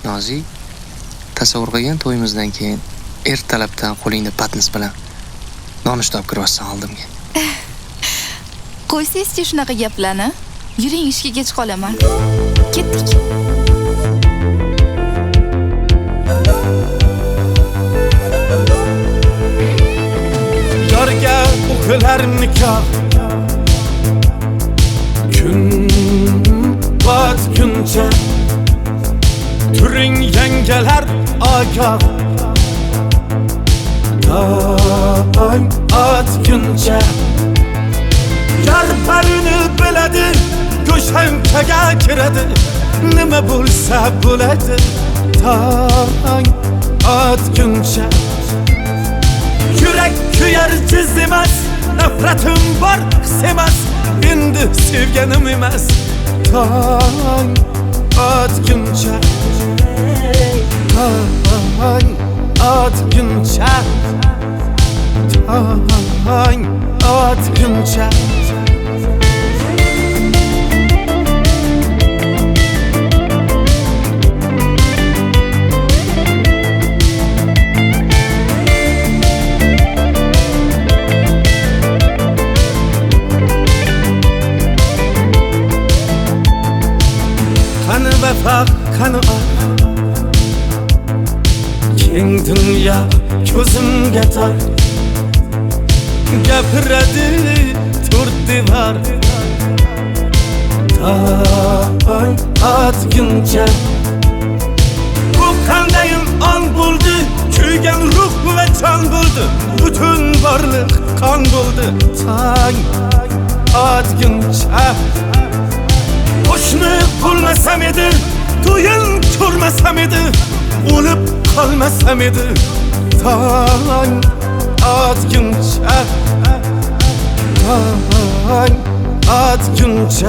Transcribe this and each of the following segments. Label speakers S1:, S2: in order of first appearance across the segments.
S1: Nozik, tasavvur qilgan to'yimizdan keyin ertalabdan qo'lingda patnis bilan nonushta olib kiryapsan oldimga.
S2: Qo'ysangizchi shunaqa gaplarni. Yuring, ishga kech qolaman. Ketdik.
S3: Yorga o'qilar nikoh, kun botguncha turing yangalar ogoh, tong otguncha yar barini biladi, go'shankaga kiradi, nima bo'lsa bo'ladi, tong otguncha. Yurak kuyar jiz emas, nafratim bor his emas, endi sevganim emas, tong otguncha, tong otguncha, tong otguncha. Qani vafo, qani keng dunyo ko'zimga tor, gapiradi to'rt devor, tong otguncha. Bu qandayin on bo'ldi, kuygan ruh va jon bo'ldi, butun borliq qon bo'ldi, tong otguncha. Qo'shni bo'lmasam edi, to'yin ko'rmasam edi, o'lib qolmasam edi, tong otguncha, tong otguncha,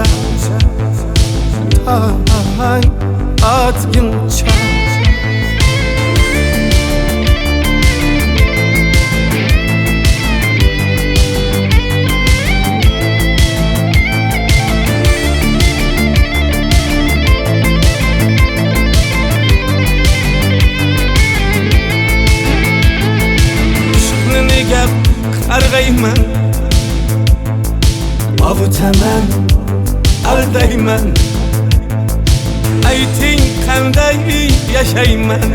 S3: tong otguncha. Gap qarg'ayman, ovutaman, aldayman, ayting qanday yashayman,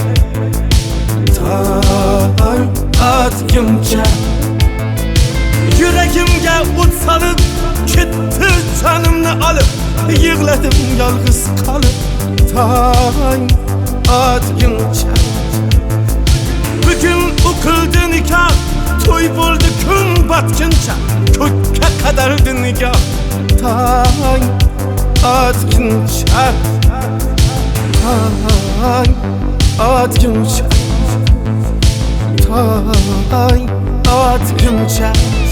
S3: tong otguncha. Yuragimga o't solib, ketdi jonimni olib, yig'ladim yolg'iz qolib, tong otguncha. Bugun o'qildi nikoh, to'y bo'ldi kun botguncha, ko'kka qadardi nigoh, tong otguncha, tong otguncha, tong otguncha.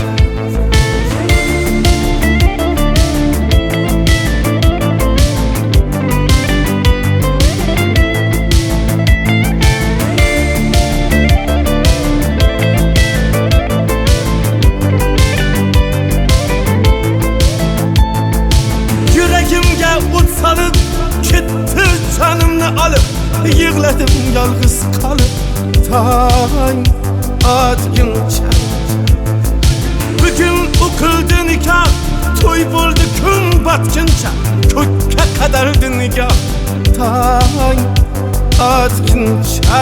S3: O't solib, ketdi jonimni olib, yig'ladim yolg'iz qolib, tong otguncha. Bugun o'qildi nikoh, to'y bo'ldi kun botguncha, ko'kka qadardi nigoh, tong otguncha,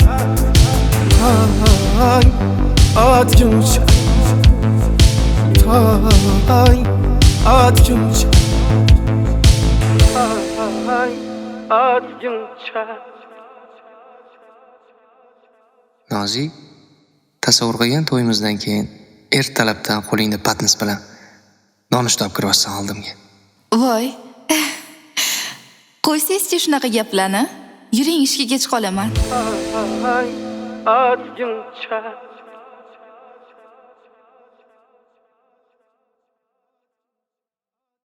S3: tong otguncha, tong otguncha.
S1: Nozik, tasavvur qilgan to'yimizdan keyin ertalabdan qo'lingda patnis bilan nonushta olib kiryapsan oldimga.
S2: Voy. Qo'ysangizchi shunaqa gaplarni. Yuring, ishga kech qolaman.
S3: Otguncha.